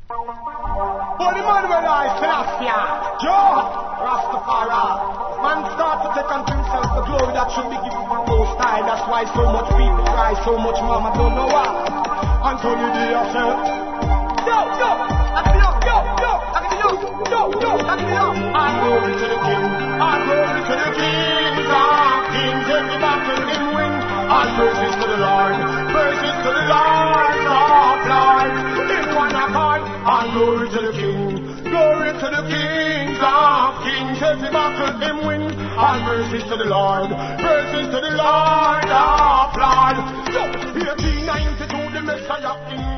Holy Manuel I Selassie, Joe, Rastafari. Man start to take unto himself the glory that should be given to the Most High. That's why so much people cry, so much mama don't know why. Until you do yourself. Yo, I can yo, I can yo, I can yo. And glory to the King, and glory to the King of Kings. Every battle him win. And praises to the Lord, praises to the Lord of Lords. In one accord, and glory to the King, glory to the King of Kings. Every battle him win. And praises to the Lord, praises to the Lord of Lords. So, 1892, the Messiah King